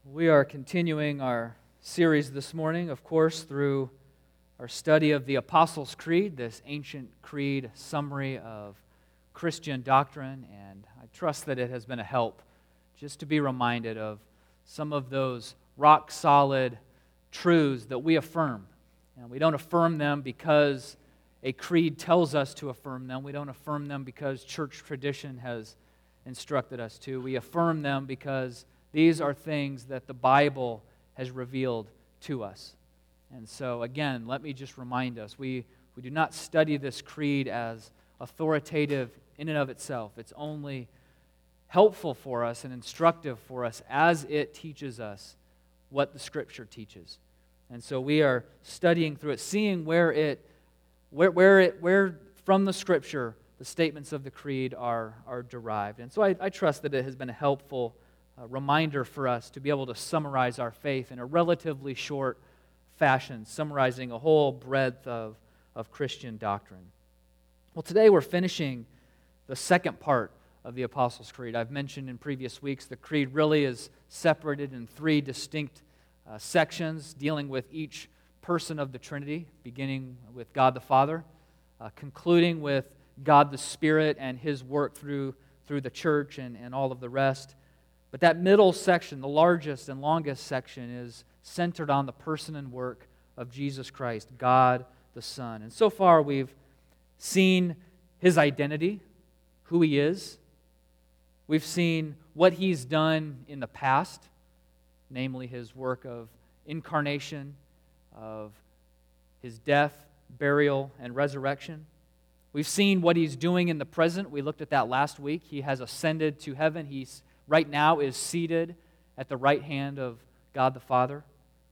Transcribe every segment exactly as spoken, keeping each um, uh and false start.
We are continuing our series this morning, of course, through our study of the Apostles' Creed, this ancient creed summary of Christian doctrine, and I trust that it has been a help just to be reminded of some of those rock-solid truths that we affirm. And we don't affirm them because a creed tells us to affirm them. We don't affirm them because church tradition has instructed us to. We affirm them because these are things that the Bible has revealed to us. And so, again, let me just remind us, we, we do not study this creed as authoritative in and of itself. It's only helpful for us and instructive for us as it teaches us what the Scripture teaches. And so we are studying through it, seeing where it, where, where it, where from the Scripture the statements of the creed are, are derived. And so I, I trust that it has been a helpful uh, reminder for us to be able to summarize our faith in a relatively short fashion, summarizing a whole breadth of, of Christian doctrine. Well, today we're finishing the second part of the Apostles' Creed. I've mentioned in previous weeks the creed really is separated in three distinct uh, sections dealing with each person of the Trinity, beginning with God the Father, uh, concluding with God the Spirit and His work through, through the church and, and all of the rest. But that middle section, the largest and longest section, is centered on the person and work of Jesus Christ, God the Son. And so far we've seen His identity, who He is. We've seen what He's done in the past, namely His work of incarnation, of His death, burial, and resurrection. We've seen what He's doing in the present. We looked at that last week. He has ascended to heaven. He's right now is seated at the right hand of God the Father.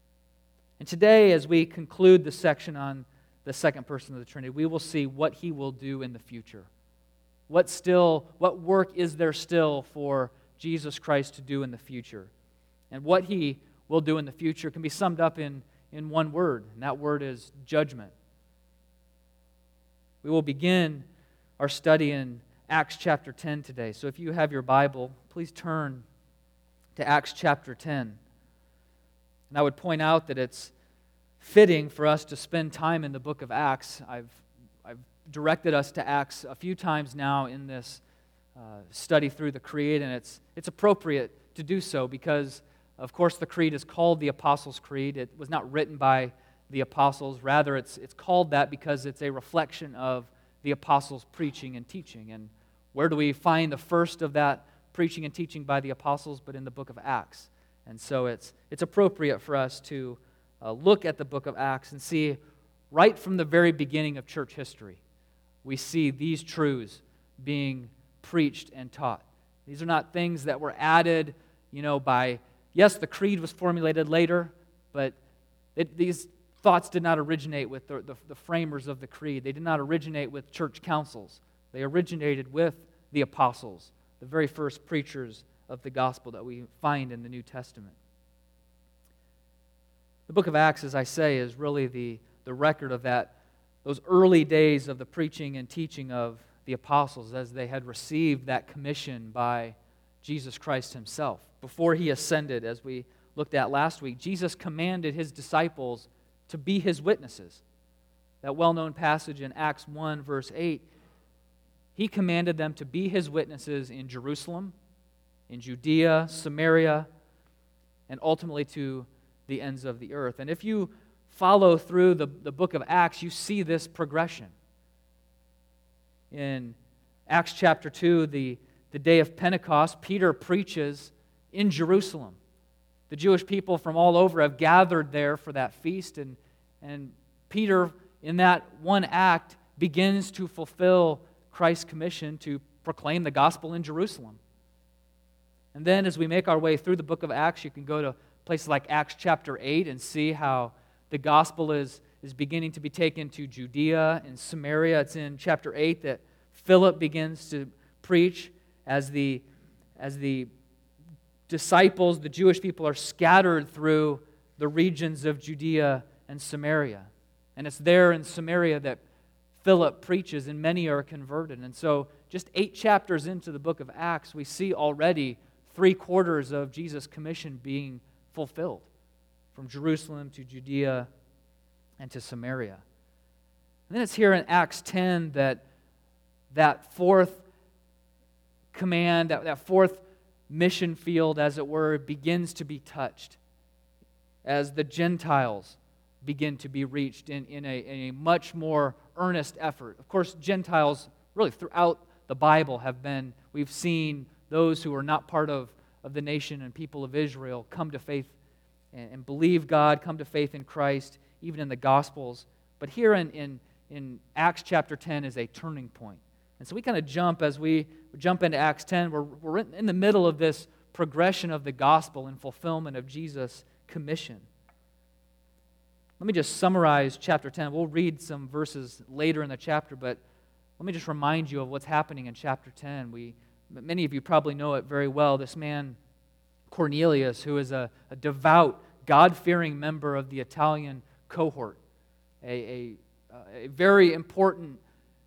And today, as we conclude the section on the second person of the Trinity, we will see what He will do in the future. What still, what work is there still for Jesus Christ to do in the future? And what He will do in the future can be summed up in, in one word, and that word is judgment. We will begin our study in Acts chapter ten today. So if you have your Bible, please turn to Acts chapter ten. And I would point out that it's fitting for us to spend time in the book of Acts. I've, I've directed us to Acts a few times now in this uh, study through the Creed, and it's, it's appropriate to do so because, of course, the Creed is called the Apostles' Creed. It was not written by the apostles. Rather, it's, it's called that because it's a reflection of the apostles' preaching and teaching. And where do we find the first of that preaching and teaching by the apostles but in the book of Acts? And so it's it's appropriate for us to uh, look at the book of Acts and see right from the very beginning of church history, we see these truths being preached and taught. These are not things that were added, you know, by, yes, the creed was formulated later, but it, these thoughts did not originate with the, the, the framers of the creed. They did not originate with church councils. They originated with the apostles, the very first preachers of the gospel that we find in the New Testament. The book of Acts, as I say, is really the, the record of that, those early days of the preaching and teaching of the apostles as they had received that commission by Jesus Christ Himself. Before He ascended, as we looked at last week, Jesus commanded His disciples to be His witnesses. That well-known passage in Acts one, verse eight, He commanded them to be His witnesses in Jerusalem, in Judea, Samaria, and ultimately to the ends of the earth. And if you follow through the, the book of Acts, you see this progression. In Acts chapter two, the, the day of Pentecost, Peter preaches in Jerusalem. The Jewish people from all over have gathered there for that feast, and, and Peter, in that one act, begins to fulfill Christ's commission to proclaim the gospel in Jerusalem. And then as we make our way through the book of Acts, you can go to places like Acts chapter eight and see how the gospel is, is beginning to be taken to Judea and Samaria. It's in chapter eight that Philip begins to preach as the, as the disciples, the Jewish people, are scattered through the regions of Judea and Samaria. And it's there in Samaria that Philip preaches, and many are converted. And so just eight chapters into the book of Acts, we see already three quarters of Jesus' commission being fulfilled, from Jerusalem to Judea and to Samaria. And then it's here in Acts ten that that fourth command, that, that fourth mission field, as it were, begins to be touched as the Gentiles begin to be reached in, in, a, in a much more earnest effort. Of course, Gentiles really throughout the Bible have been, we've seen those who are not part of, of the nation and people of Israel come to faith and, and believe God, come to faith in Christ, even in the Gospels. But here in, in, in Acts chapter ten is a turning point. And so we kind of jump as we jump into Acts ten. We're, we're in the middle of this progression of the gospel and fulfillment of Jesus' commission. Let me just summarize chapter ten. We'll read some verses later in the chapter, but let me just remind you of what's happening in chapter ten. We, many of you probably know it very well. This man, Cornelius, who is a, a devout, God-fearing member of the Italian cohort, a, a, a very important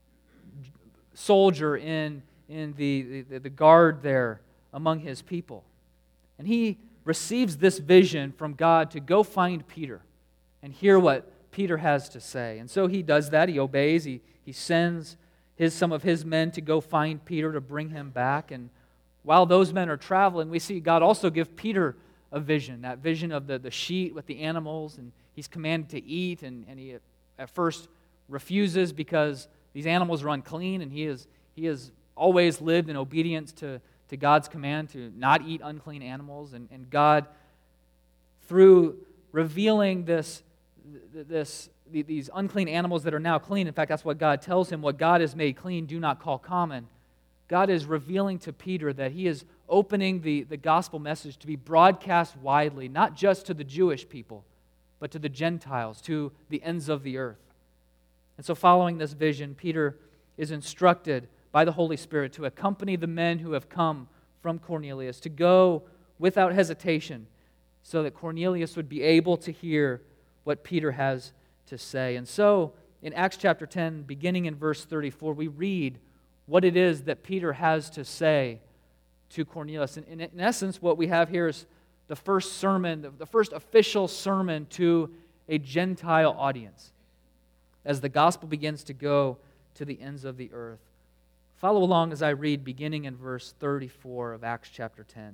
soldier in, in the, the, the guard there among his people. And he receives this vision from God to go find Peter and hear what Peter has to say. And so he does that. He obeys. He, he sends his, some of his men to go find Peter to bring him back. And while those men are traveling, we see God also give Peter a vision, that vision of the, the sheet with the animals, and he's commanded to eat, and, and he at first refuses because these animals are unclean, and he is he has always lived in obedience to, to God's command to not eat unclean animals. And, and God, through revealing this, this these unclean animals that are now clean, in fact, that's what God tells him, what God has made clean, do not call common. God is revealing to Peter that he is opening the, the gospel message to be broadcast widely, not just to the Jewish people, but to the Gentiles, to the ends of the earth. And so following this vision, Peter is instructed by the Holy Spirit to accompany the men who have come from Cornelius, to go without hesitation so that Cornelius would be able to hear what Peter has to say. And so in Acts chapter ten, beginning in verse thirty-four, we read what it is that Peter has to say to Cornelius. And in, in essence, what we have here is the first sermon, the first official sermon to a Gentile audience, as the gospel begins to go to the ends of the earth. Follow along as I read, beginning in verse thirty-four of Acts chapter ten.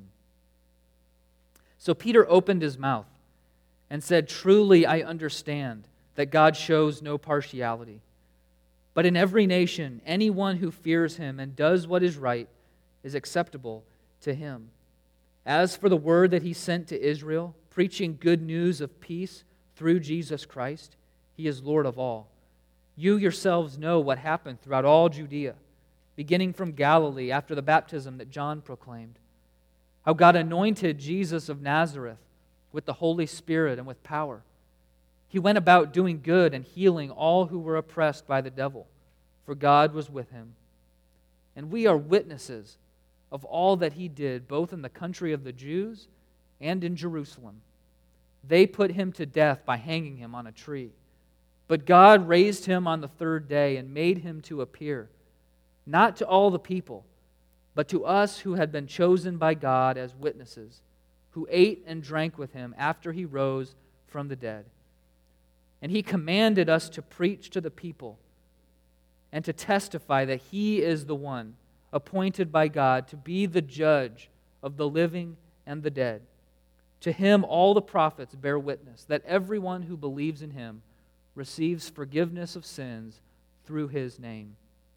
So Peter opened his mouth and said, "Truly I understand that God shows no partiality. But in every nation, anyone who fears him and does what is right is acceptable to him. As for the word that he sent to Israel, preaching good news of peace through Jesus Christ, he is Lord of all. You yourselves know what happened throughout all Judea, beginning from Galilee after the baptism that John proclaimed, how God anointed Jesus of Nazareth with the Holy Spirit and with power. He went about doing good and healing all who were oppressed by the devil, for God was with him. And we are witnesses of all that he did, both in the country of the Jews and in Jerusalem. They put him to death by hanging him on a tree. But God raised him on the third day and made him to appear, not to all the people, but to us who had been chosen by God as witnesses, who ate and drank with him after he rose from the dead. And he commanded us to preach to the people and to testify that he is the one appointed by God to be the judge of the living and the dead. To him all the prophets bear witness that everyone who believes in him receives forgiveness of sins through his name."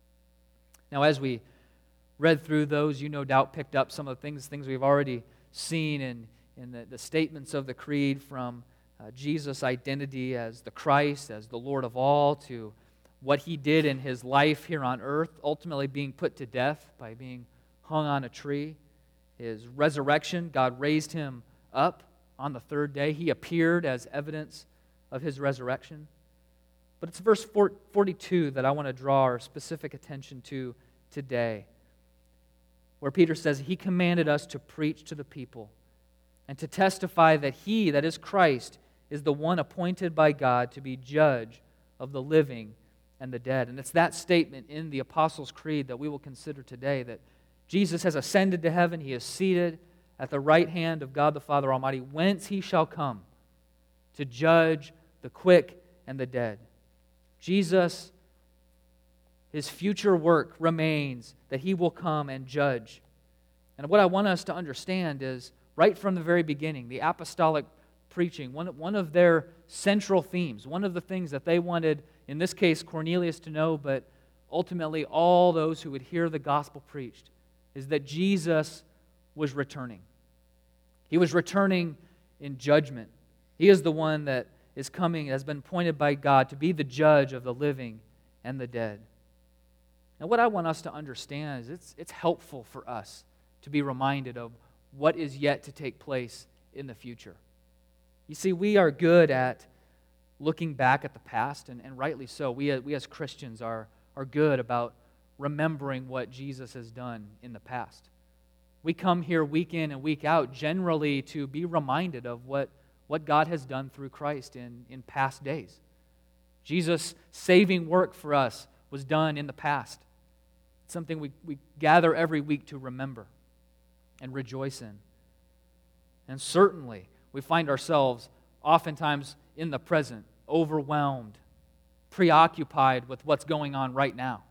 Now, as we read through those, you no doubt picked up some of the things, things we've already seen in, in the, the statements of the creed, from uh, Jesus' identity as the Christ, as the Lord of all, to what he did in his life here on earth, ultimately being put to death by being hung on a tree. His resurrection, God raised him up on the third day. He appeared as evidence of his resurrection. But it's verse forty-two that I want to draw our specific attention to today, where Peter says, he commanded us to preach to the people and to testify that he, that is Christ, is the one appointed by God to be judge of the living and the dead. And it's that statement in the Apostles' Creed that we will consider today, that Jesus has ascended to heaven, he is seated at the right hand of God the Father Almighty, whence he shall come to judge the quick and the dead. Jesus, his future work remains that he will come and judge. And what I want us to understand is, right from the very beginning, the apostolic preaching, one, one of their central themes, one of the things that they wanted, in this case, Cornelius to know, but ultimately all those who would hear the gospel preached, is that Jesus was returning. He was returning in judgment. He is the one that is coming, has been appointed by God to be the judge of the living and the dead. Now, what I want us to understand is it's, it's helpful for us to be reminded of what is yet to take place in the future. You see, we are good at looking back at the past, and, and rightly so. We, we as Christians are, are good about remembering what Jesus has done in the past. We come here week in and week out generally to be reminded of what, what God has done through Christ in, in past days. Jesus' saving work for us was done in the past. It's something we, we gather every week to remember and rejoice in. And certainly, we find ourselves oftentimes in the present, overwhelmed, preoccupied with what's going on right now.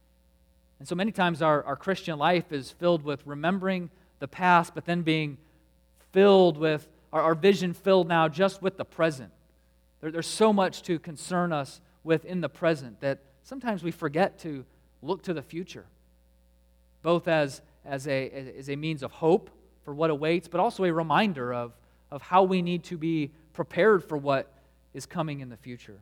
And so many times our, our Christian life is filled with remembering the past, but then being filled with, our, our vision filled now just with the present. There, there's so much to concern us with in the present that sometimes we forget to look to the future, both as, as, a, as a means of hope for what awaits, but also a reminder of, of how we need to be prepared for what is coming in the future.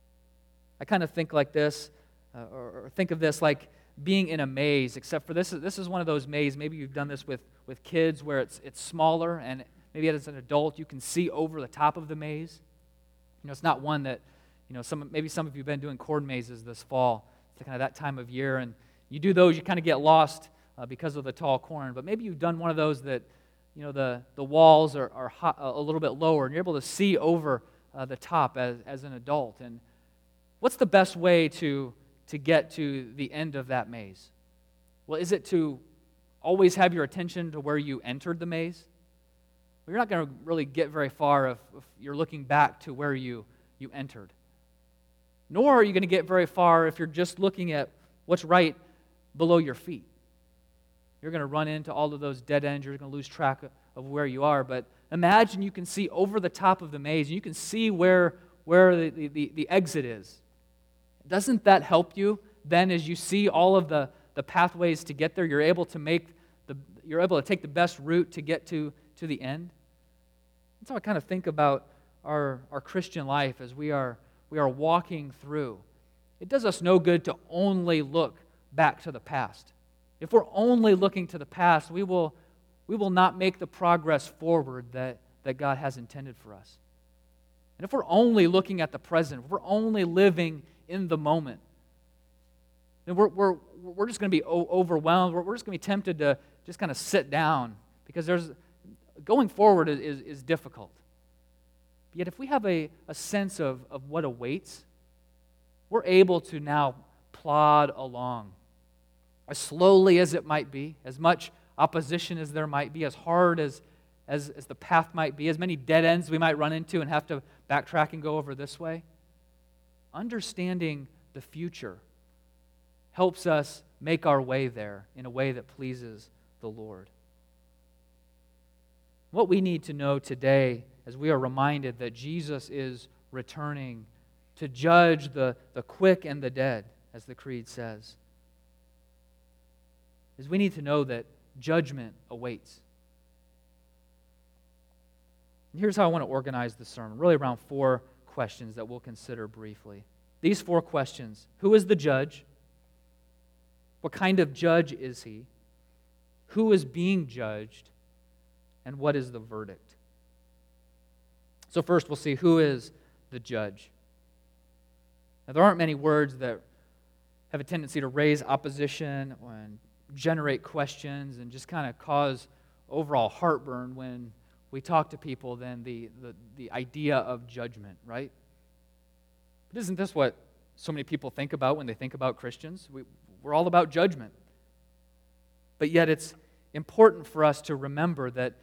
I kind of think like this, uh, or, or think of this like being in a maze, except for this is, this is one of those mazes. Maybe you've done this with, with kids where it's, it's smaller, and maybe as an adult you can see over the top of the maze. You know, it's not one that, you know, some maybe some of you have been doing corn mazes this fall. It's kind of that time of year, and you do those, you kind of get lost uh, because of the tall corn. But maybe you've done one of those that, you know, the, the walls are, are hot, a little bit lower, and you're able to see over uh, the top as, as an adult. And what's the best way to, to get to the end of that maze? Well, is it to always have your attention to where you entered the maze? Well, you're not going to really get very far if, if you're looking back to where you, you entered. Nor are you going to get very far if you're just looking at what's right below your feet. You're going to run into all of those dead ends. You're going to lose track of where you are. But imagine you can see over the top of the maze. And you can see where, where the, the, the exit is. Doesn't that help you then as you see all of the, the pathways to get there? You're able to make the you're able to take the best route to get to, to the end. That's how I kind of think about our, our Christian life as we are we are walking through. It does us no good to only look back to the past. If we're only looking to the past, we will, we will not make the progress forward that, that God has intended for us. And if we're only looking at the present, if we're only living in the moment, then we're, we're, we're just going to be o- overwhelmed. We're, we're just going to be tempted to just kind of sit down because there's going forward is, is, is difficult. Yet if we have a, a sense of, of what awaits, we're able to now plod along. As slowly as it might be, as much opposition as there might be, as hard as, as, as the path might be, as many dead ends we might run into and have to backtrack and go over this way, understanding the future helps us make our way there in a way that pleases the Lord. What we need to know today, as we are reminded that Jesus is returning to judge the, the quick and the dead, as the Creed says, is we need to know that judgment awaits. And here's how I want to organize the sermon, really around four questions that we'll consider briefly. These four questions: who is the judge? What kind of judge is he? Who is being judged? And what is the verdict? So first we'll see who is the judge. Now there aren't many words that have a tendency to raise opposition and generate questions and just kind of cause overall heartburn when we talk to people than the, the, the idea of judgment, right? But isn't this what so many people think about when they think about Christians? We, we're all about judgment. But yet it's important for us to remember that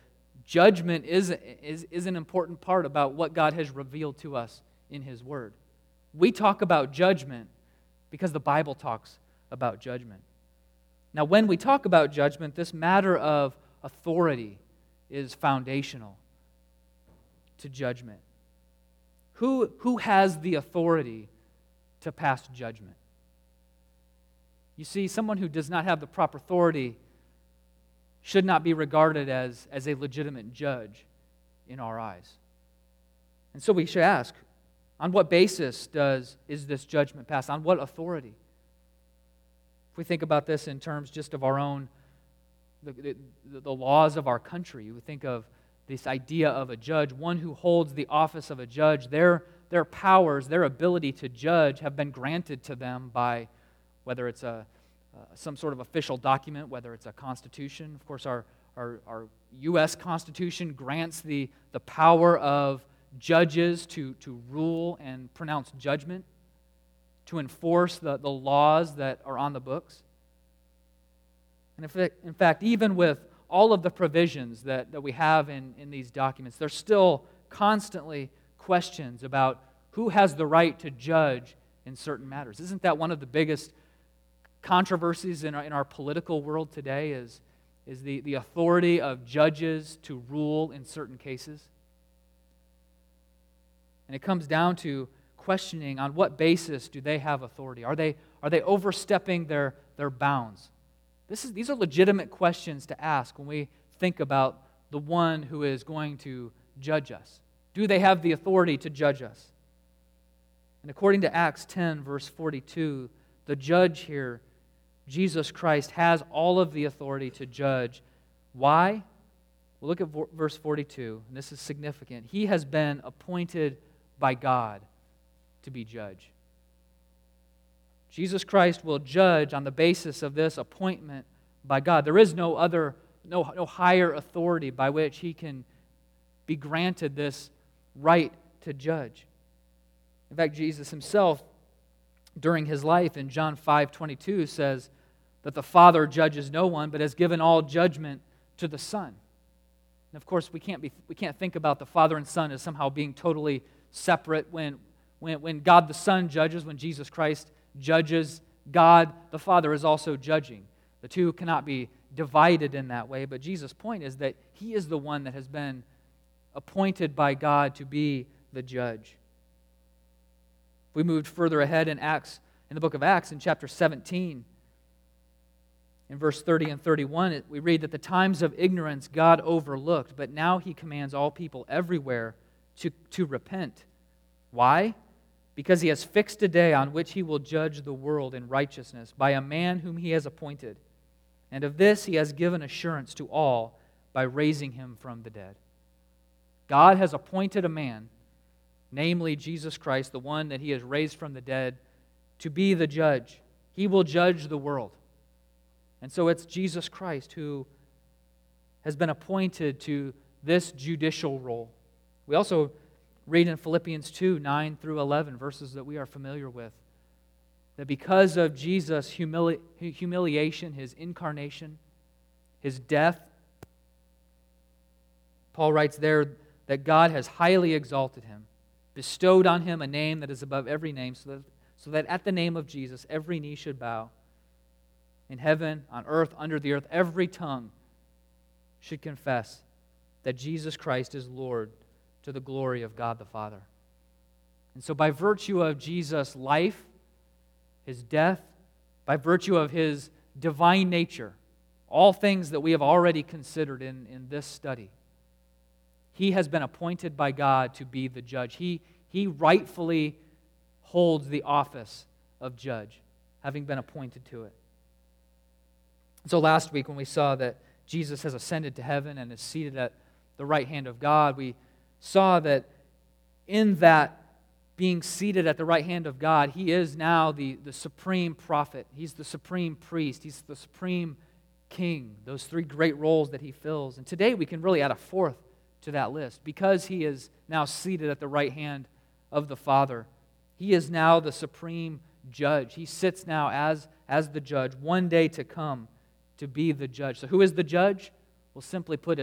judgment is, is, is an important part about what God has revealed to us in His Word. We talk about judgment because the Bible talks about judgment. Now, when we talk about judgment, this matter of authority is foundational to judgment. Who, who has the authority to pass judgment? You see, someone who does not have the proper authority should not be regarded as, as a legitimate judge in our eyes. And so we should ask, on what basis does is this judgment passed? On what authority? If we think about this in terms just of our own, the, the, the laws of our country, we think of this idea of a judge, one who holds the office of a judge. Their, their powers, their ability to judge have been granted to them by whether it's a uh, some sort of official document, whether it's a constitution. Of course, our, our, our U S Constitution grants the, the power of judges to, to rule and pronounce judgment, to enforce the, the laws that are on the books. And if it, in fact, even with all of the provisions that, that we have in, in these documents, there's still constantly questions about who has the right to judge in certain matters. Isn't that one of the biggest controversies in our, in our political world today is, is the, the authority of judges to rule in certain cases? And it comes down to questioning on what basis do they have authority? Are they, are they overstepping their, their bounds? This is, these are legitimate questions to ask when we think about the one who is going to judge us. Do they have the authority to judge us? And according to Acts ten, verse forty-two, the judge here, Jesus Christ, has all of the authority to judge. Why? Well, look at verse forty-two, and this is significant. He has been appointed by God to be judge. Jesus Christ will judge on the basis of this appointment by God. There is no other, no, no higher authority by which He can be granted this right to judge. In fact, Jesus Himself, during His life in John five twenty-two, says that the Father judges no one, but has given all judgment to the Son. And of course, we can't be we can't think about the Father and Son as somehow being totally separate. When when when God the Son judges, when Jesus Christ judges, God the Father is also judging. The two cannot be divided in that way, but Jesus' point is that He is the one that has been appointed by God to be the judge. If we moved further ahead in Acts, in the book of Acts, in chapter seventeen, in verse thirty and thirty-one, we read that the times of ignorance God overlooked, but now He commands all people everywhere to, to repent. Why? Because He has fixed a day on which He will judge the world in righteousness by a man whom He has appointed. And of this He has given assurance to all by raising Him from the dead. God has appointed a man, namely Jesus Christ, the one that He has raised from the dead, to be the judge. He will judge the world. And so it's Jesus Christ who has been appointed to this judicial role. We also read in Philippians two, nine through eleven, verses that we are familiar with, that because of Jesus' humili- humiliation, His incarnation, His death, Paul writes there that God has highly exalted Him, bestowed on Him a name that is above every name, so that, so that at the name of Jesus every knee should bow, in heaven, on earth, under the earth, every tongue should confess that Jesus Christ is Lord, to the glory of God the Father. And so by virtue of Jesus' life, His death, by virtue of His divine nature, all things that we have already considered in, in this study, He has been appointed by God to be the judge. He, he rightfully holds the office of judge, having been appointed to it. So last week when we saw that Jesus has ascended to heaven and is seated at the right hand of God, we saw that in that being seated at the right hand of God, He is now the, the supreme prophet. He's the supreme priest. He's the supreme king. Those three great roles that He fills. And today we can really add a fourth to that list. Because He is now seated at the right hand of the Father, He is now the supreme judge. He sits now as, as the judge, one day to come to be the judge. So who is the judge? Well, simply put, it's,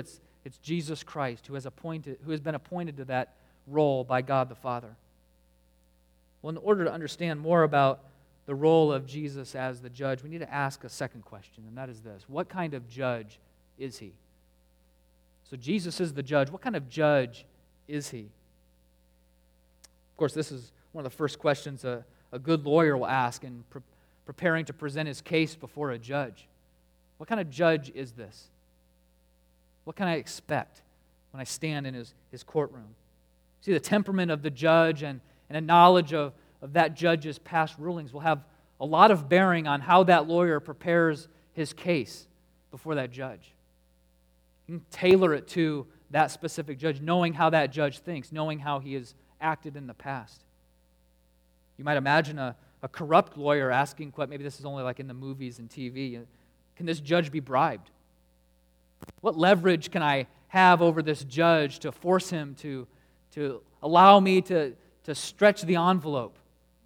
It's Jesus Christ who has appointed, who has been appointed to that role by God the Father. Well, in order to understand more about the role of Jesus as the judge, we need to ask a second question, and that is this: what kind of judge is he? So Jesus is the judge. What kind of judge is he? Of course, this is one of the first questions a, a good lawyer will ask in pre- preparing to present his case before a judge. What kind of judge is this? What can I expect when I stand in his, his courtroom? See, the temperament of the judge and, and a knowledge of, of that judge's past rulings will have a lot of bearing on how that lawyer prepares his case before that judge. You can tailor it to that specific judge, knowing how that judge thinks, knowing how he has acted in the past. You might imagine a, a corrupt lawyer asking, maybe this is only like in the movies and T V, can this judge be bribed? What leverage can I have over this judge to force him to, to allow me to, to stretch the envelope,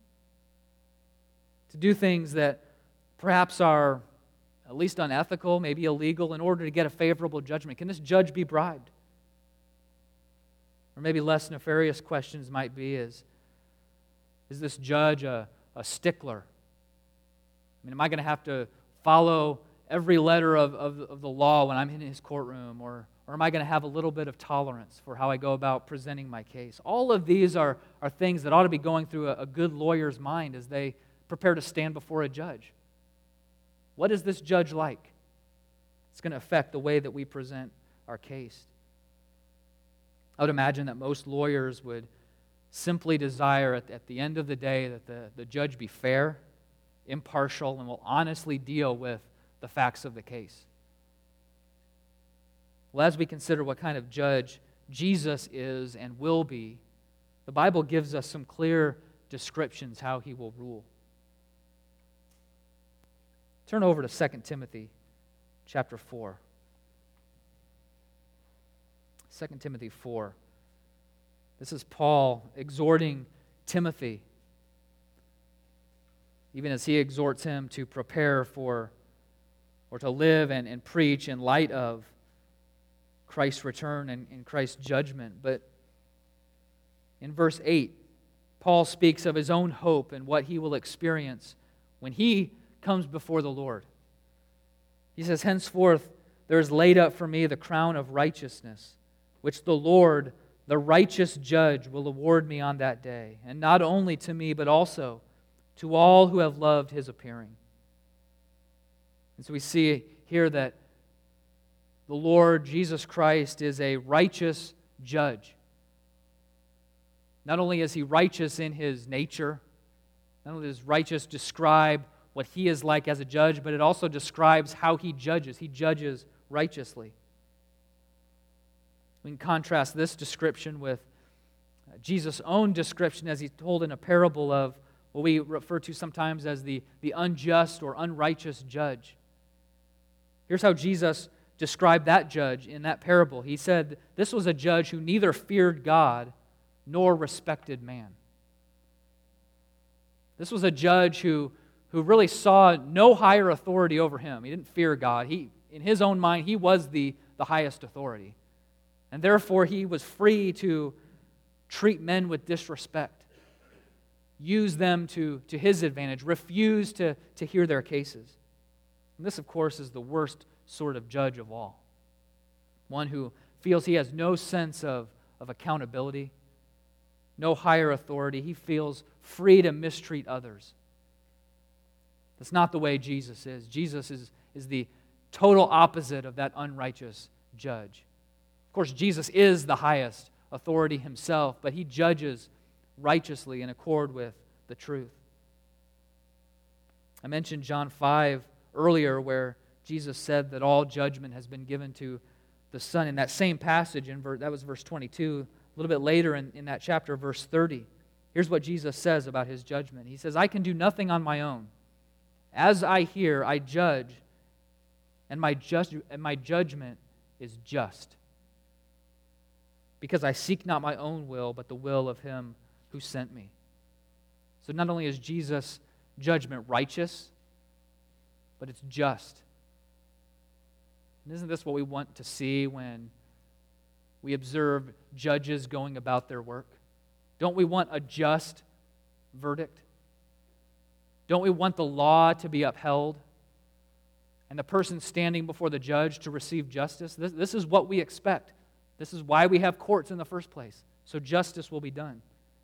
to do things that perhaps are at least unethical, maybe illegal, in order to get a favorable judgment? Can this judge be bribed? Or maybe less nefarious questions might be, is, is this judge a, a stickler? I mean, am I going to have to follow every letter of, of, of the law when I'm in his courtroom? Or, or am I going to have a little bit of tolerance for how I go about presenting my case? All of these are, are things that ought to be going through a, a good lawyer's mind as they prepare to stand before a judge. What is this judge like? It's going to affect the way that we present our case. I would imagine that most lawyers would simply desire at, at the end of the day that the, the judge be fair, impartial, and will honestly deal with the facts of the case. Well, as we consider what kind of judge Jesus is and will be, the Bible gives us some clear descriptions how he will rule. Turn over to Second Timothy chapter four. Second Timothy four. This is Paul exhorting Timothy, even as he exhorts him to prepare for or to live and, and preach in light of Christ's return and, and Christ's judgment. But in verse eight, Paul speaks of his own hope and what he will experience when he comes before the Lord. He says, "Henceforth there is laid up for me the crown of righteousness, which the Lord, the righteous judge, will award me on that day, and not only to me, but also to all who have loved his appearing." And so we see here that the Lord Jesus Christ is a righteous judge. Not only is he righteous in his nature, not only does righteous describe what he is like as a judge, but it also describes how he judges. He judges righteously. We can contrast this description with Jesus' own description as he told in a parable of what we refer to sometimes as the, the unjust or unrighteous judge. Here's how Jesus described that judge in that parable. He said, this was a judge who neither feared God nor respected man. This was a judge who, who really saw no higher authority over him. He didn't fear God. He, in his own mind, he was the, the highest authority. And therefore, he was free to treat men with disrespect, use them to, to his advantage, refuse to, to hear their cases. And this, of course, is the worst sort of judge of all. One who feels he has no sense of, of accountability, no higher authority. He feels free to mistreat others. That's not the way Jesus is. Jesus is, is the total opposite of that unrighteous judge. Of course, Jesus is the highest authority himself, but he judges righteously in accord with the truth. I mentioned John five earlier, where Jesus said that all judgment has been given to the Son. In that same passage, in ver- that was verse twenty-two, a little bit later in, in that chapter, verse thirty, here's what Jesus says about his judgment. He says, "I can do nothing on my own. As I hear, I judge, and my, just, and my judgment is just. Because I seek not my own will, but the will of him who sent me." So not only is Jesus' judgment righteous, but it's just. And isn't this what we want to see when we observe judges going about their work? Don't we want a just verdict? Don't we want the law to be upheld and the person standing before the judge to receive justice? This, this is what we expect. This is why we have courts in the first place, so justice will be done.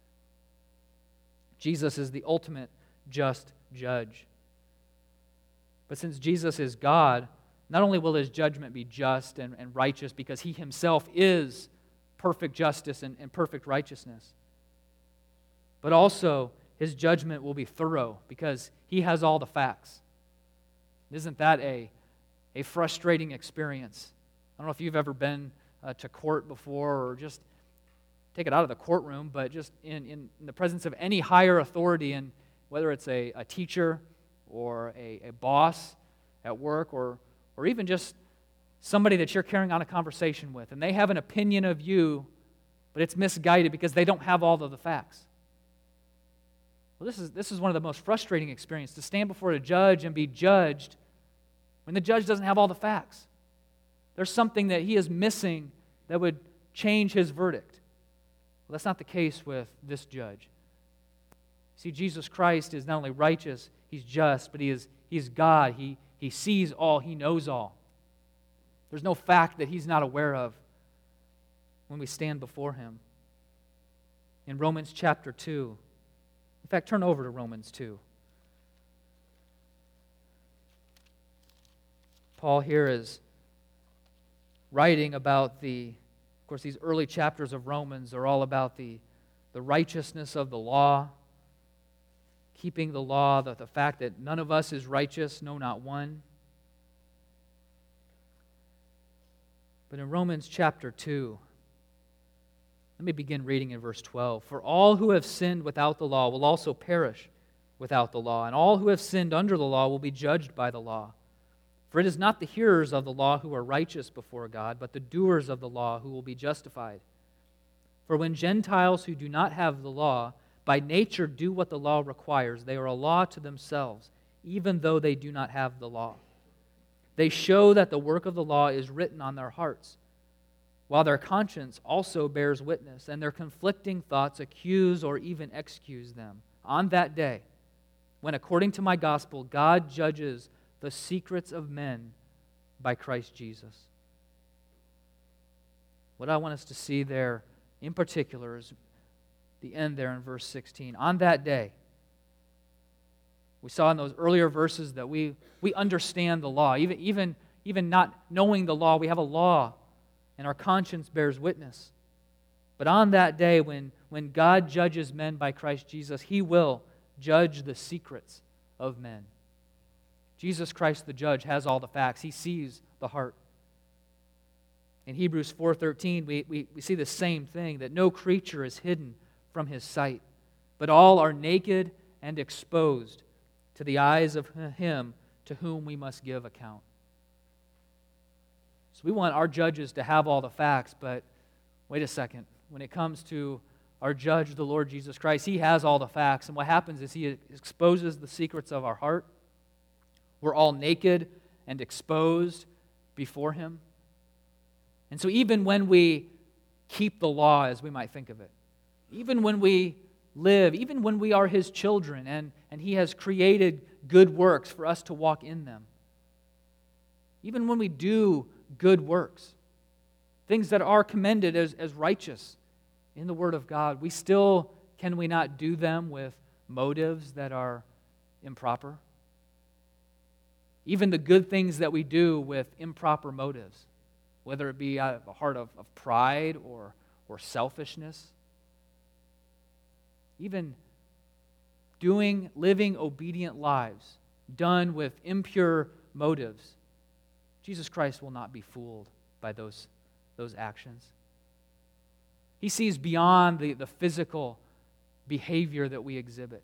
Jesus is the ultimate just judge. But since Jesus is God, not only will his judgment be just and, and righteous because he himself is perfect justice and, and perfect righteousness, but also his judgment will be thorough because he has all the facts. Isn't that a, a frustrating experience? I don't know if you've ever been uh, to court before, or just take it out of the courtroom, but just in, in, in the presence of any higher authority, and whether it's a, a teacher or a, a boss at work, or, or even just somebody that you're carrying on a conversation with, and they have an opinion of you, but it's misguided because they don't have all of the facts. Well, this is, this is one of the most frustrating experiences, to stand before a judge and be judged when the judge doesn't have all the facts. There's something that he is missing that would change his verdict. Well, that's not the case with this judge. See, Jesus Christ is not only righteous, he's just, but he is, he is God. He, he sees all, he knows all. There's no fact that he's not aware of when we stand before him. In Romans chapter two, in fact, turn over to Romans two. Paul here is writing about the, of course, these early chapters of Romans are all about the, the righteousness of the law, keeping the law, the, the fact that none of us is righteous, no, not one. But in Romans chapter two, let me begin reading in verse twelve. For all who have sinned without the law will also perish without the law, and all who have sinned under the law will be judged by the law. For it is not the hearers of the law who are righteous before God, but the doers of the law who will be justified. For when Gentiles who do not have the law by nature do what the law requires, they are a law to themselves, even though they do not have the law. They show that the work of the law is written on their hearts, while their conscience also bears witness, and their conflicting thoughts accuse or even excuse them. On that day, when according to my gospel, God judges the secrets of men by Christ Jesus. What I want us to see there in particular is the end there in verse sixteen. On that day, we saw in those earlier verses that we, we understand the law. Even, even, even not knowing the law, we have a law, and our conscience bears witness. But on that day, when, when God judges men by Christ Jesus, he will judge the secrets of men. Jesus Christ, the judge, has all the facts. He sees the heart. In Hebrews four thirteen, we, we, we see the same thing, that no creature is hidden from his sight, but all are naked and exposed to the eyes of him to whom we must give account. So we want our judges to have all the facts, but wait a second. When it comes to our judge, the Lord Jesus Christ, he has all the facts. And what happens is he exposes the secrets of our heart. We're all naked and exposed before him. And so even when we keep the law, as we might think of it, even when we live, even when we are his children, and, and he has created good works for us to walk in them, even when we do good works, things that are commended as, as righteous in the Word of God, we still, can we not do them with motives that are improper? Even the good things that we do with improper motives, whether it be out of a heart of, of pride or, or selfishness, even doing, living obedient lives done with impure motives, Jesus Christ will not be fooled by those, those actions. He sees beyond the, the physical behavior that we exhibit,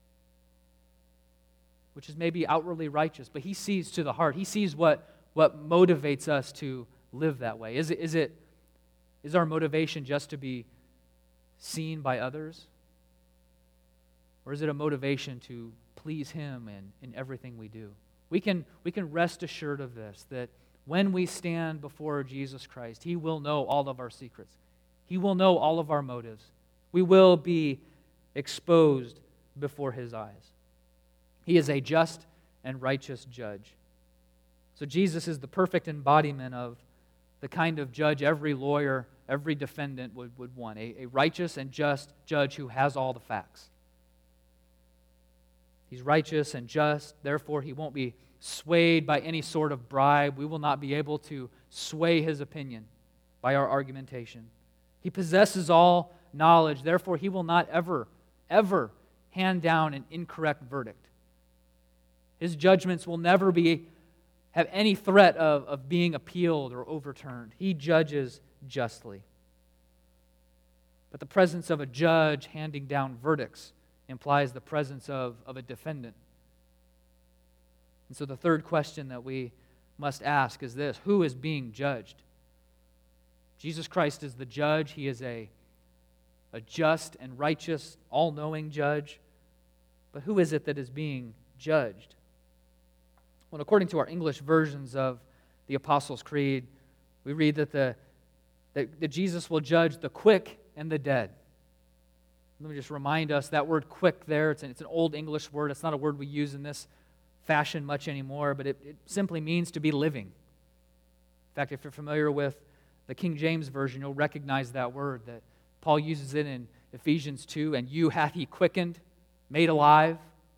which is maybe outwardly righteous, but he sees to the heart. He sees what, what motivates us to live that way. Is it, is it, is our motivation just to be seen by others? Or is it a motivation to please him in, in everything we do? We can, we can rest assured of this, that when we stand before Jesus Christ, He will know all of our secrets. He will know all of our motives. We will be exposed before His eyes. He is a just and righteous judge. So Jesus is the perfect embodiment of the kind of judge every lawyer, every defendant would, would want, a, a righteous and just judge who has all the facts. He's righteous and just, therefore He won't be swayed by any sort of bribe. We will not be able to sway His opinion by our argumentation. He possesses all knowledge, therefore He will not ever, ever hand down an incorrect verdict. His judgments will never be have any threat of, of being appealed or overturned. He judges justly. But the presence of a judge handing down verdicts implies the presence of, of a defendant. And so the third question that we must ask is this: who is being judged? Jesus Christ is the judge. He is a, a just and righteous, all-knowing judge. But who is it that is being judged? Well, according to our English versions of the Apostles' Creed, we read that, the, that, that Jesus will judge the quick and the dead. Let me just remind us, that word quick there, it's an, it's an old English word. It's not a word we use in this fashion much anymore, but it, it simply means to be living. In fact, if you're familiar with the King James Version, you'll recognize that word, that Paul uses it in Ephesians two, and you hath He quickened, made alive.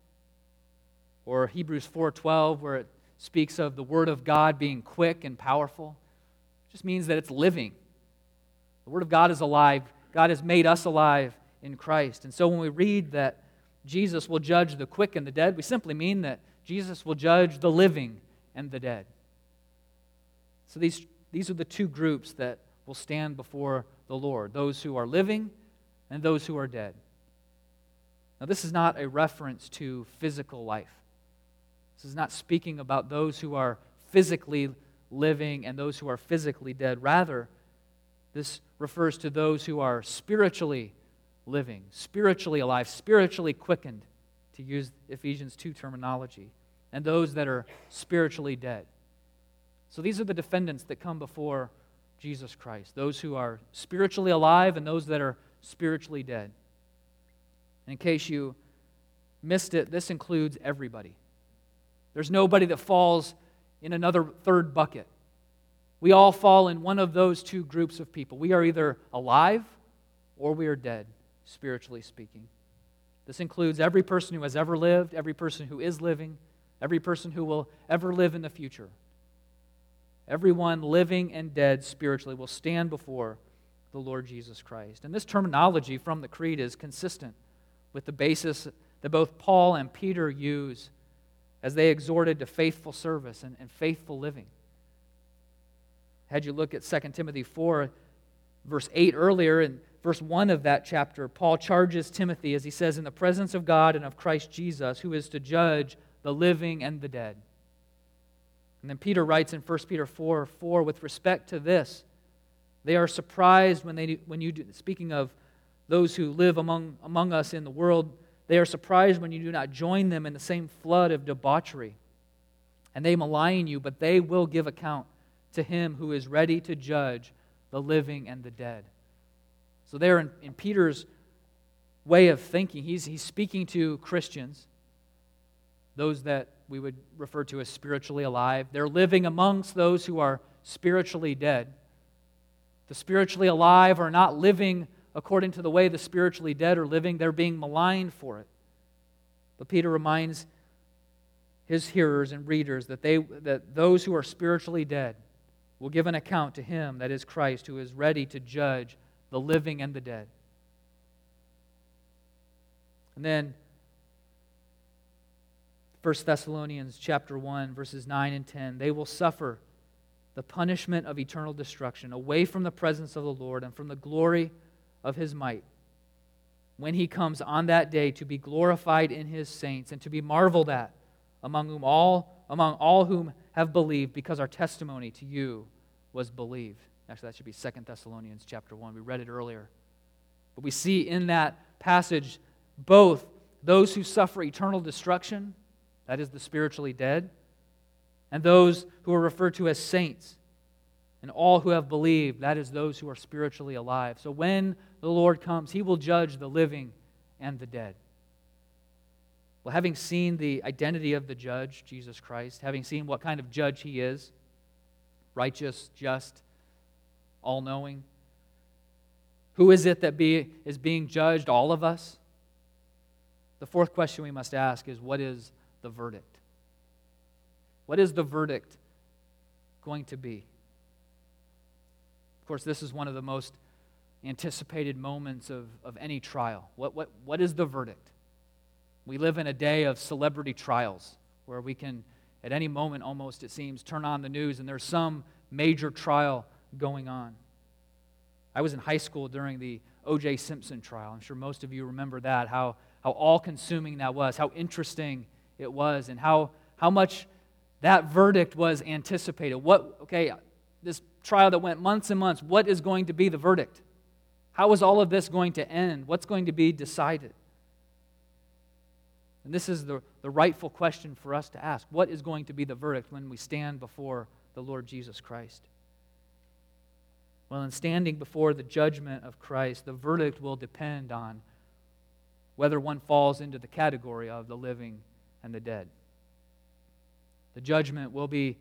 Or Hebrews four twelve, where it speaks of the Word of God being quick and powerful. It just means that it's living. The Word of God is alive. God has made us alive in Christ. And so when we read that Jesus will judge the quick and the dead, we simply mean that Jesus will judge the living and the dead. So these, these are the two groups that will stand before the Lord, those who are living and those who are dead. Now, this is not a reference to physical life. This is not speaking about those who are physically living and those who are physically dead. Rather, this refers to those who are spiritually living, spiritually alive, spiritually quickened, to use Ephesians two terminology, and those that are spiritually dead. So these are the defendants that come before Jesus Christ, those who are spiritually alive and those that are spiritually dead. And in case you missed it, this includes everybody. There's nobody that falls in another third bucket. We all fall in one of those two groups of people. We are either alive or we are dead, spiritually speaking. This includes every person who has ever lived, every person who is living, every person who will ever live in the future. Everyone living and dead spiritually will stand before the Lord Jesus Christ. And this terminology from the Creed is consistent with the basis that both Paul and Peter use as they exhorted to faithful service and, and faithful living. Had you look at Second Timothy four, verse eight earlier, in verse one of that chapter, Paul charges Timothy, as he says, in the presence of God and of Christ Jesus, who is to judge the living and the dead. And then Peter writes in First Peter four four, with respect to this, they are surprised when they when you do, speaking of those who live among, among us in the world, they are surprised when you do not join them in the same flood of debauchery. And they malign you, but they will give account to Him who is ready to judge the living and the dead. So there in, in Peter's way of thinking, he's, he's speaking to Christians, those that we would refer to as spiritually alive. They're living amongst those who are spiritually dead. The spiritually alive are not living according to the way the spiritually dead are living. They're being maligned for it. But Peter reminds his hearers and readers that they that those who are spiritually dead will give an account to Him, that is Christ, who is ready to judge the living and the dead. And then First Thessalonians chapter one, verses nine and ten, they will suffer the punishment of eternal destruction away from the presence of the Lord and from the glory of His might, when He comes on that day to be glorified in His saints and to be marveled at among whom all among all whom have believed, because our testimony to you was believed. Actually, that should be Second Thessalonians chapter one. We read it earlier. But we see in that passage both those who suffer eternal destruction, that is the spiritually dead, and those who are referred to as saints, and all who have believed, that is those who are spiritually alive. So when the Lord comes, He will judge the living and the dead. Well, having seen the identity of the judge, Jesus Christ, having seen what kind of judge He is, righteous, just, all-knowing, who is it that be, is being judged? All of us? The fourth question we must ask is, what is the verdict? What is the verdict going to be? Of course, this is one of the most anticipated moments of, of any trial. What, what, what is the verdict? We live in a day of celebrity trials where we can, at any moment almost, it seems, turn on the news and there's some major trial going on. I was in high school during the O J Simpson trial. I'm sure most of you remember that, how, how all-consuming that was, how interesting it was, and how, how much that verdict was anticipated. What, okay, this trial that went months and months, what is going to be the verdict? How is all of this going to end? What's going to be decided? And this is the, the rightful question for us to ask. What is going to be the verdict when we stand before the Lord Jesus Christ? Well, in standing before the judgment of Christ, the verdict will depend on whether one falls into the category of the living and the dead. The judgment will be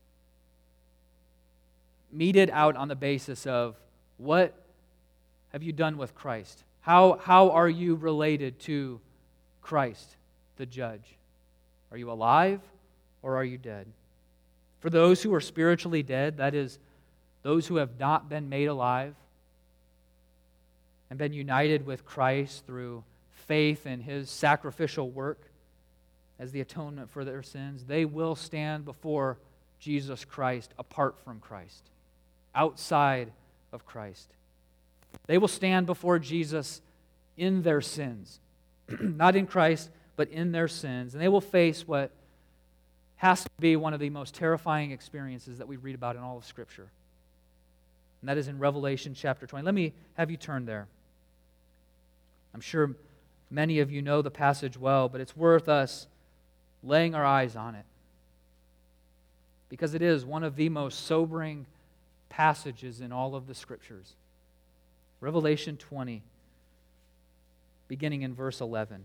meted out on the basis of what have you done with Christ? How, how are you related to Christ, the judge? Are you alive or are you dead? For those who are spiritually dead, that is, those who have not been made alive and been united with Christ through faith in His sacrificial work as the atonement for their sins, they will stand before Jesus Christ apart from Christ, outside of Christ. They will stand before Jesus in their sins, not in Christ, but in their sins. And they will face what has to be one of the most terrifying experiences that we read about in all of Scripture. And that is in Revelation chapter twenty. Let me have you turn there. I'm sure many of you know the passage well, but it's worth us laying our eyes on it, because it is one of the most sobering passages in all of the Scriptures. Revelation twenty, beginning in verse eleven.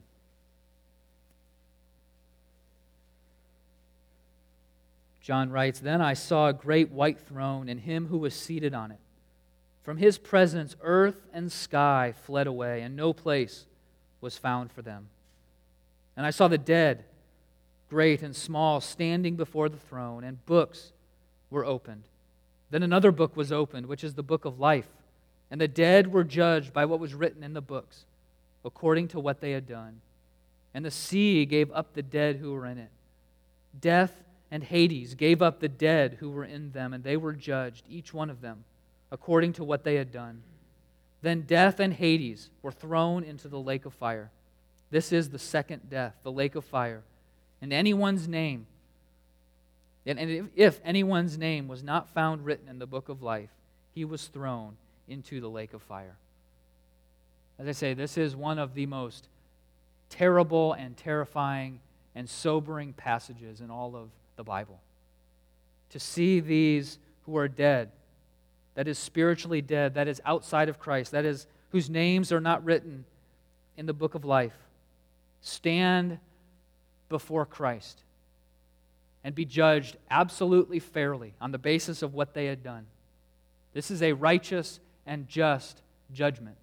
John writes, "Then I saw a great white throne and Him who was seated on it. From His presence earth and sky fled away, and no place was found for them. And I saw the dead, great and small, standing before the throne, and books were opened. Then another book was opened, which is the book of life. And the dead were judged by what was written in the books, according to what they had done. And the sea gave up the dead who were in it. Death and Hades gave up the dead who were in them, and they were judged, each one of them, according to what they had done. Then death and Hades were thrown into the lake of fire. This is the second death, the lake of fire. And anyone's name, and if, if anyone's name was not found written in the book of life, he was thrown into the lake of fire." As I say, this is one of the most terrible and terrifying and sobering passages in all of the Bible. To see these who are dead, that is spiritually dead, that is outside of Christ, that is whose names are not written in the book of life, stand before Christ and be judged absolutely fairly on the basis of what they had done. This is a righteous and just judgment.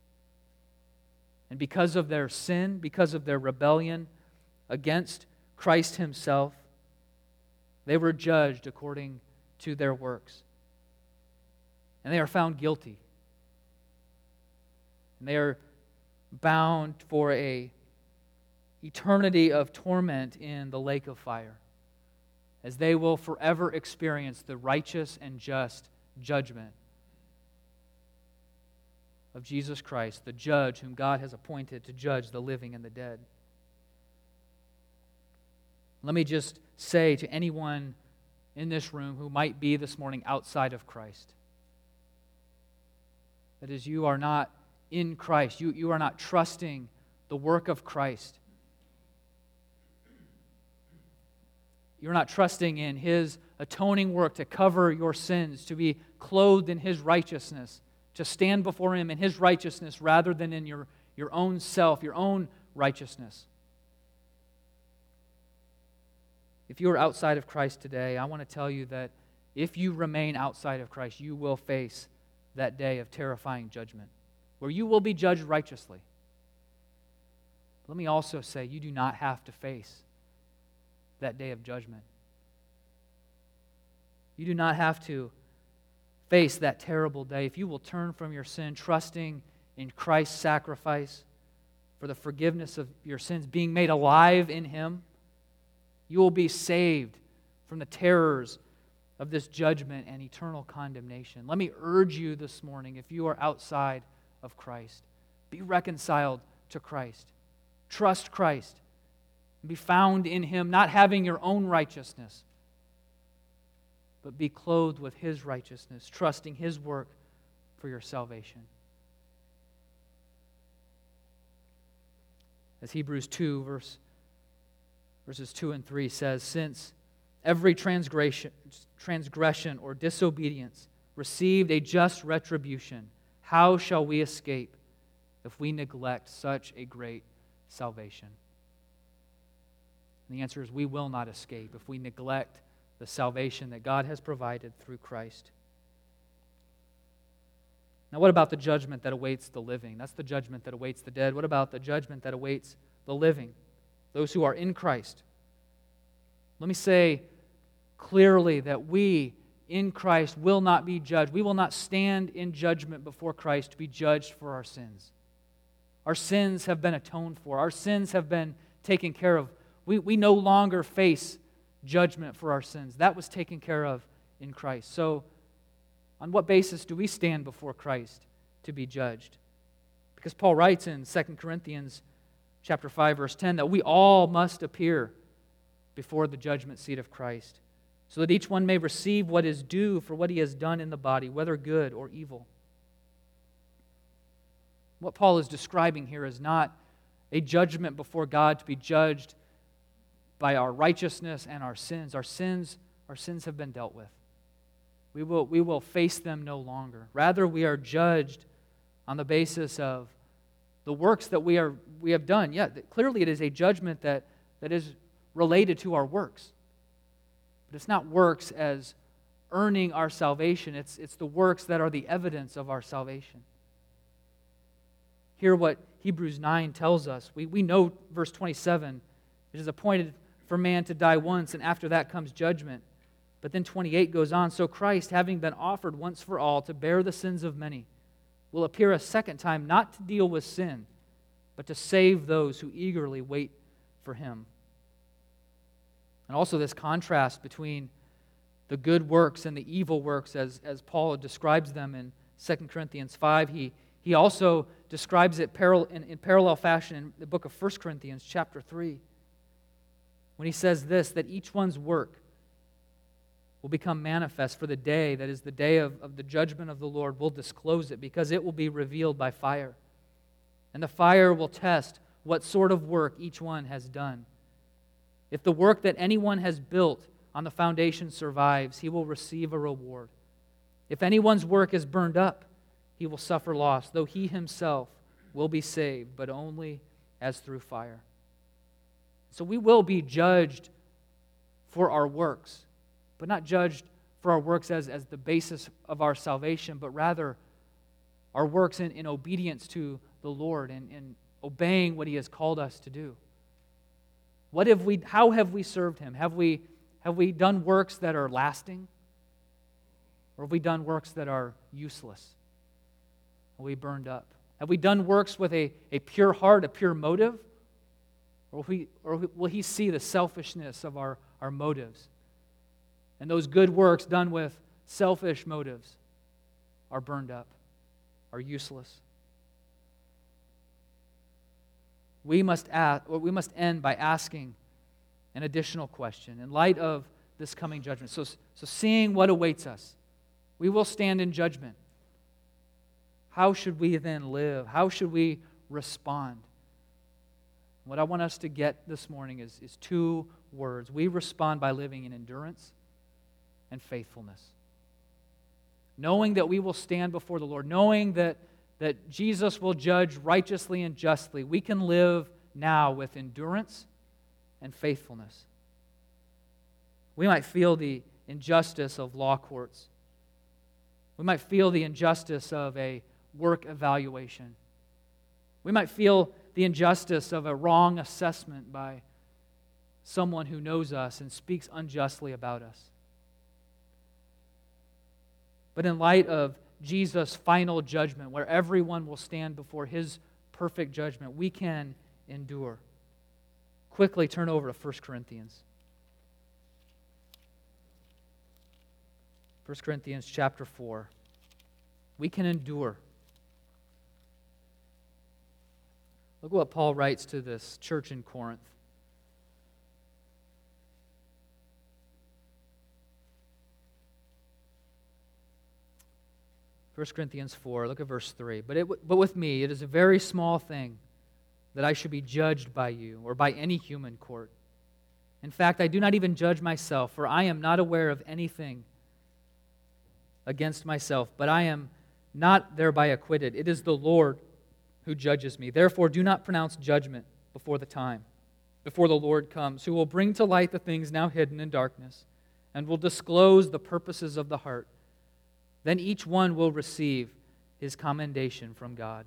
And because of their sin, because of their rebellion against Christ Himself, they were judged according to their works. And they are found guilty. And they are bound for a eternity of torment in the lake of fire, as they will forever experience the righteous and just judgment of Jesus Christ, the judge whom God has appointed to judge the living and the dead. Let me just say to anyone in this room who might be this morning outside of Christ, that is, you are not in Christ, you, you are not trusting the work of Christ. you're not trusting in His atoning work to cover your sins, to be clothed in His righteousness, to stand before Him in His righteousness rather than in your, your own self, your own righteousness. If you are outside of Christ today, I want to tell you that if you remain outside of Christ, you will face that day of terrifying judgment, where you will be judged righteously. Let me also say, you do not have to face that day of judgment. You do not have to face that terrible day. If you will turn from your sin, trusting in Christ's sacrifice for the forgiveness of your sins, being made alive in Him, you will be saved from the terrors of this judgment and eternal condemnation. Let me urge you this morning, if you are outside of Christ, be reconciled to Christ. Trust Christ. Be found in Him, not having your own righteousness, but be clothed with His righteousness, trusting His work for your salvation. As Hebrews two, verse, verses two and three says, since every transgression, transgression or disobedience received a just retribution, how shall we escape if we neglect such a great salvation? And the answer is we will not escape if we neglect the salvation that God has provided through Christ. Now, what about the judgment that awaits the living? That's the judgment that awaits the dead. What about the judgment that awaits the living, those who are in Christ? Let me say clearly that we in Christ will not be judged. We will not stand in judgment before Christ to be judged for our sins. Our sins have been atoned for. Our sins have been taken care of. We, we no longer face judgment for our sins. That was taken care of in Christ. So, on what basis do we stand before Christ to be judged? Because Paul writes in Second Corinthians chapter five, verse ten, that we all must appear before the judgment seat of Christ, so that each one may receive what is due for what he has done in the body, whether good or evil. What Paul is describing here is not a judgment before God to be judged by our righteousness and our sins. Our sins, our sins have been dealt with. We will, we will face them no longer. Rather, we are judged on the basis of the works that we are we have done. Yeah, clearly it is a judgment that, that is related to our works. But it's not works as earning our salvation. It's, it's the works that are the evidence of our salvation. Hear what Hebrews nine tells us. We, we know verse twenty-seven. It is appointed for man to die once, and after that comes judgment. But then twenty-eight goes on, so Christ, having been offered once for all to bear the sins of many, will appear a second time, not to deal with sin, but to save those who eagerly wait for Him. And also this contrast between the good works and the evil works, as, as Paul describes them in Second Corinthians five. He, he also describes it paral- in, in parallel fashion in the book of First Corinthians chapter three, when he says this, that each one's work will become manifest, for the day, that is the day of, of the judgment of the Lord, will disclose it, because it will be revealed by fire. And the fire will test what sort of work each one has done. If the work that anyone has built on the foundation survives, he will receive a reward. If anyone's work is burned up, he will suffer loss, though he himself will be saved, but only as through fire. So we will be judged for our works, but not judged for our works as, as the basis of our salvation, but rather our works in, in obedience to the Lord and in obeying what He has called us to do. What have we? How have we served Him? Have we, have we done works that are lasting? Or have we done works that are useless? Are we burned up? Have we done works with a, a pure heart, a pure motive? Or will, we, or will He see the selfishness of our, our motives? And those good works done with selfish motives are burned up, are useless. We must ask, or we must end by asking an additional question in light of this coming judgment. So, so seeing what awaits us, we will stand in judgment. How should we then live? How should we respond? What I want us to get this morning is, is two words. We respond by living in endurance and faithfulness. Knowing that we will stand before the Lord, knowing that, that Jesus will judge righteously and justly, we can live now with endurance and faithfulness. We might feel the injustice of law courts. We might feel the injustice of a work evaluation. We might feel the injustice of a wrong assessment by someone who knows us and speaks unjustly about us. But in light of Jesus' final judgment, where everyone will stand before His perfect judgment, we can endure. Quickly turn over to First Corinthians. First Corinthians chapter four. We can endure. Look what Paul writes to this church in Corinth. First Corinthians four, look at verse three. But, it, but with me, it is a very small thing that I should be judged by you or by any human court. In fact, I do not even judge myself, for I am not aware of anything against myself, but I am not thereby acquitted. It is the Lord who judges me. Therefore, do not pronounce judgment before the time, before the Lord comes, who will bring to light the things now hidden in darkness, and will disclose the purposes of the heart. Then each one will receive his commendation from God.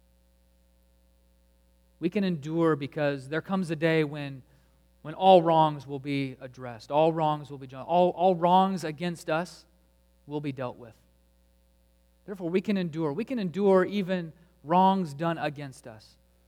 We can endure because there comes a day when, when all wrongs will be addressed. All wrongs will be judged. All, all wrongs against us will be dealt with. Therefore, we can endure. We can endure even wrongs done against us.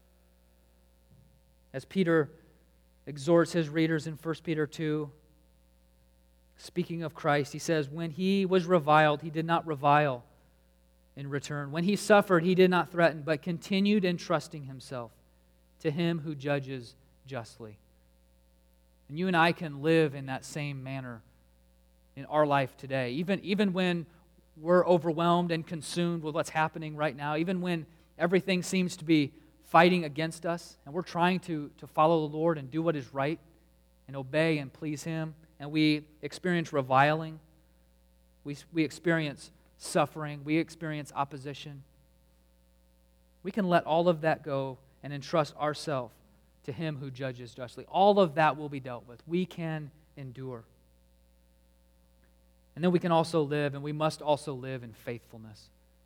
As Peter exhorts his readers in First Peter two, speaking of Christ, he says, when He was reviled, He did not revile in return. When He suffered, He did not threaten, but continued entrusting Himself to Him who judges justly. And you and I can live in that same manner in our life today. Even, even when we're overwhelmed and consumed with what's happening right now, even when everything seems to be fighting against us, and we're trying to, to follow the Lord and do what is right and obey and please Him, and we experience reviling, we, we experience suffering, we experience opposition, we can let all of that go and entrust ourselves to Him who judges justly. All of that will be dealt with. We can endure. And then we can also live, and we must also live in faithfulness.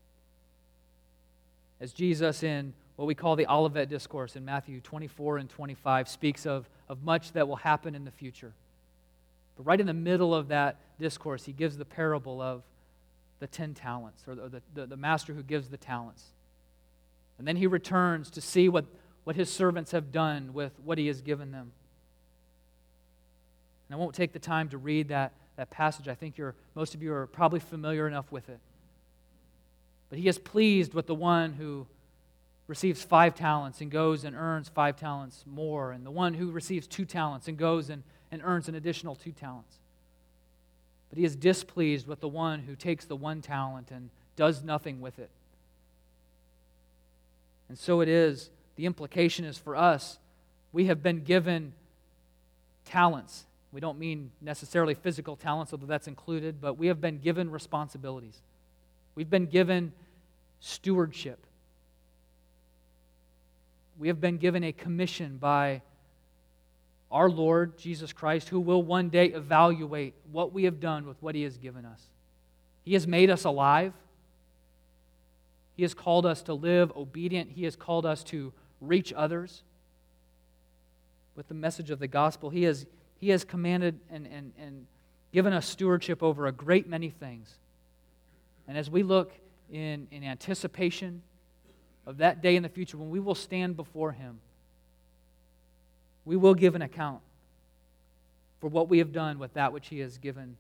As Jesus in what we call the Olivet Discourse in Matthew twenty-four and twenty-five speaks of, of much that will happen in the future. But right in the middle of that discourse, He gives the parable of the ten talents, or the, the, the master who gives the talents. And then He returns to see what, what His servants have done with what He has given them. And I won't take the time to read that, that passage. I think you're, most of you are probably familiar enough with it. But He is pleased with the one who receives five talents and goes and earns five talents more, and the one who receives two talents and goes and, and earns an additional two talents. But He is displeased with the one who takes the one talent and does nothing with it. And so it is, the implication is for us, we have been given talents. We don't mean necessarily physical talents, although that's included, but we have been given responsibilities. We've been given stewardship. We have been given a commission by our Lord Jesus Christ, who will one day evaluate what we have done with what He has given us. He has made us alive. He has called us to live obedient. He has called us to reach others with the message of the gospel. He has, he has commanded and, and, and given us stewardship over a great many things. And as we look in, in anticipation of that day in the future when we will stand before Him, we will give an account for what we have done with that which He has given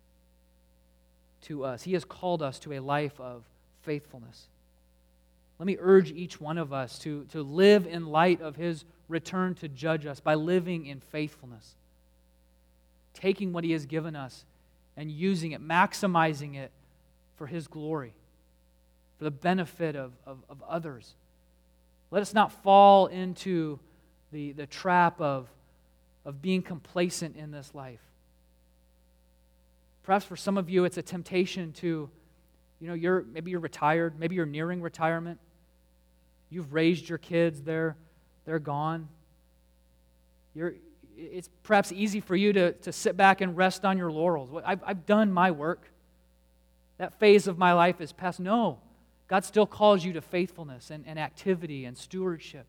to us. He has called us to a life of faithfulness. Let me urge each one of us to, to live in light of His return to judge us by living in faithfulness, taking what He has given us and using it, maximizing it for His glory, for the benefit of, of, of others. Let us not fall into the, the trap of, of being complacent in this life. Perhaps for some of you, it's a temptation to, you know, you're maybe you're retired, maybe you're nearing retirement. You've raised your kids, they're, they're gone. You're, it's perhaps easy for you to, to sit back and rest on your laurels. I've, I've done my work. That phase of my life is past. No, God still calls you to faithfulness and, and activity and stewardship.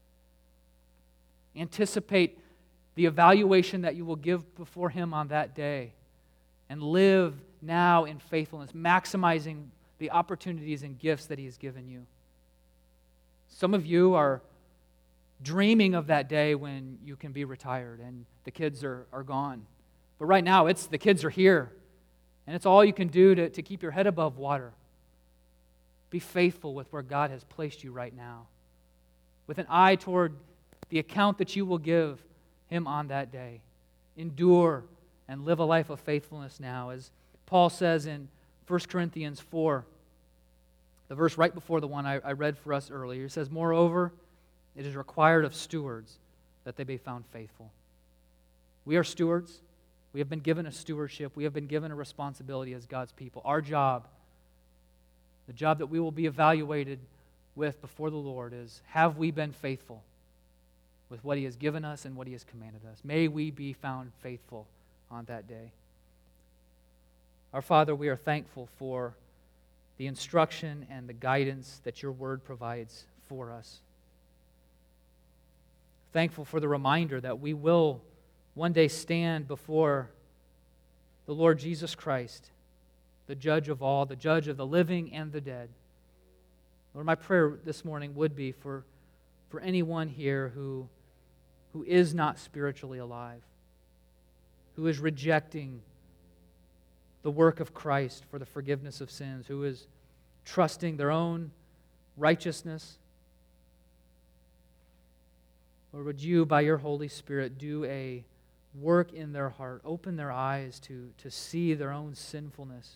Anticipate the evaluation that you will give before Him on that day, and live now in faithfulness, maximizing the opportunities and gifts that He has given you. Some of you are dreaming of that day when you can be retired and the kids are, are gone. But right now, it's the kids are here, and it's all you can do to, to keep your head above water. Be faithful with where God has placed you right now, with an eye toward the account that you will give Him on that day. Endure and live a life of faithfulness now. As Paul says in First Corinthians four, the verse right before the one I, I read for us earlier, it says, "Moreover, it is required of stewards that they be found faithful." We are stewards. We have been given a stewardship. We have been given a responsibility as God's people. Our job, the job that we will be evaluated with before the Lord, is, have we been faithful with what He has given us and what He has commanded us? May we be found faithful on that day. Our Father, we are thankful for the instruction and the guidance that Your Word provides for us. Thankful for the reminder that we will one day stand before the Lord Jesus Christ, the judge of all, the judge of the living and the dead. Lord, my prayer this morning would be for, for anyone here who, who is not spiritually alive, who is rejecting the work of Christ for the forgiveness of sins, who is trusting their own righteousness. Lord, would You, by Your Holy Spirit, do a work in their heart, open their eyes to, to see their own sinfulness.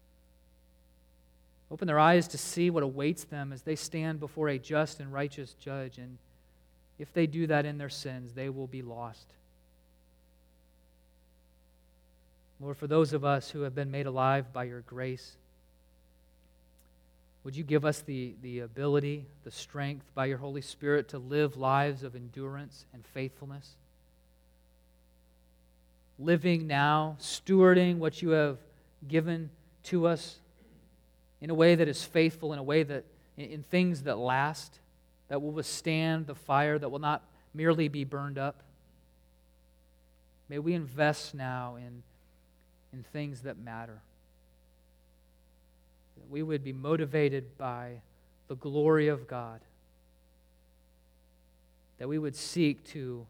Open their eyes to see what awaits them as they stand before a just and righteous judge. And if they do that in their sins, they will be lost. Lord, for those of us who have been made alive by Your grace, would You give us the, the ability, the strength by Your Holy Spirit to live lives of endurance and faithfulness? Living now, stewarding what You have given to us in a way that is faithful, in a way that, in, in things that last, that will withstand the fire, that will not merely be burned up. May we invest now in, in things that matter. That we would be motivated by the glory of God. That we would seek to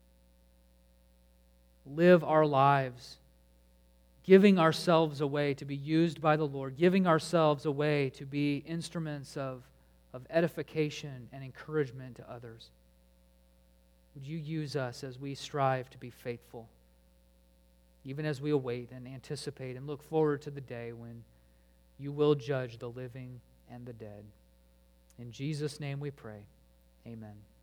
live our lives giving ourselves away to be used by the Lord, giving ourselves away to be instruments of, of edification and encouragement to others. Would You use us as we strive to be faithful, even as we await and anticipate and look forward to the day when You will judge the living and the dead. In Jesus' name we pray. Amen.